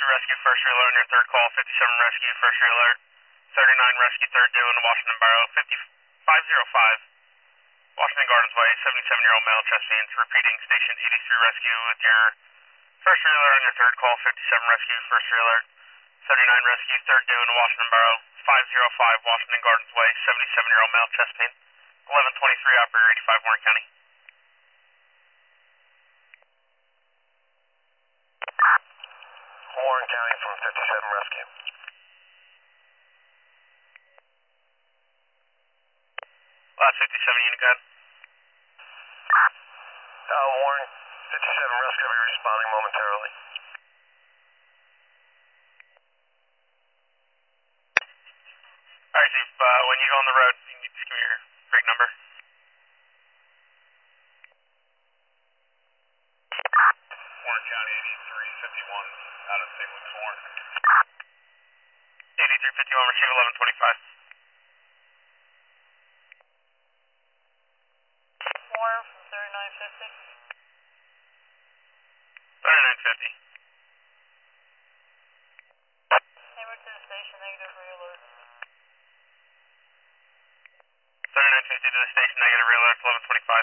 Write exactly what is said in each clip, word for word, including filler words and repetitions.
Rescue, first reload on your third call, fifty-seven Rescue, first reload, thirty-nine Rescue, third due in Washington Borough, five oh five, Washington Gardens Way, seventy-seven-year-old male, chest pains, repeating, station eighty-three Rescue with your first reload on your third call, fifty-seven Rescue, first reload, thirty-nine Rescue, third due in Washington Borough, five oh five, Washington Gardens Way, seventy-seven-year-old male, chest pain, eleven twenty-three, operator eighty-five, Warren County. Warren County from fifty-seven Rescue. Last fifty-seven unit guide. Uh, Warren, fifty-seven Rescue, I'll be responding momentarily. Alright, Chief, uh, when you go on the road, you need to just give me your rig number. Warren County, eighty-three fifty-one, out of Saint Luke's Warren. eighty-three fifty-one, receive eleven twenty-five. Warren from thirty-nine fifty. thirty-nine fifty. Hammer to the station, negative reload. thirty-nine fifty to the station, negative reload, eleven twenty-five.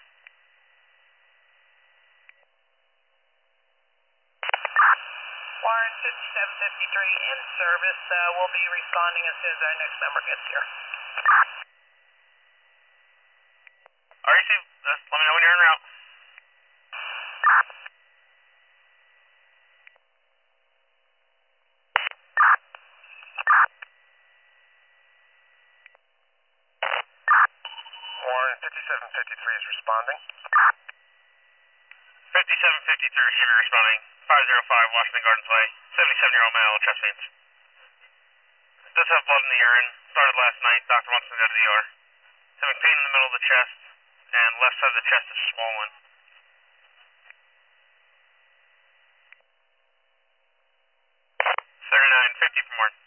Warren fifty-seven fifty-three in service. Uh, we'll be responding as soon as our next member gets here. Alright, Chief, just let me know when you're en route. Warren, fifty-seven fifty-three is responding. fifty-seven fifty-three, receiver responding, five oh five, Washington Gardens Way, seventy-seven-year-old male, chest pains. Does have blood in the urine, started last night, doctor wants to go to the E R. Having pain in the middle of the chest, and left side of the chest is swollen. thirty-nine fifty for more.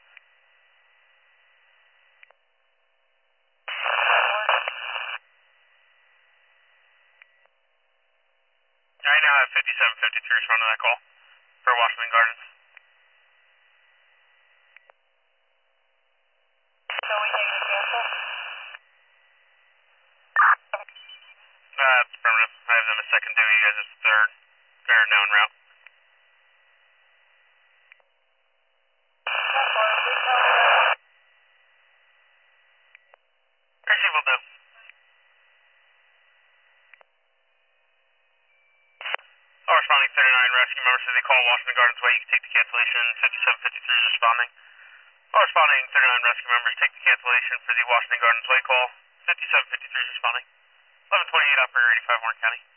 I now have fifty-seven fifty-three responding to that call for Washington Gardens. So we take the cancel? Uh, that's affirmative. I have them as second duty, you guys as third. They're now en route. Appreciate will do. All responding thirty-nine rescue members, if they call Washington Gardens Way, you can take the cancellation. fifty-seven fifty-three is responding. All responding thirty-nine rescue members, take the cancellation for the Washington Gardens Way call. fifty-seven fifty-three is responding. eleven twenty-eight, operator eighty-five, Warren County.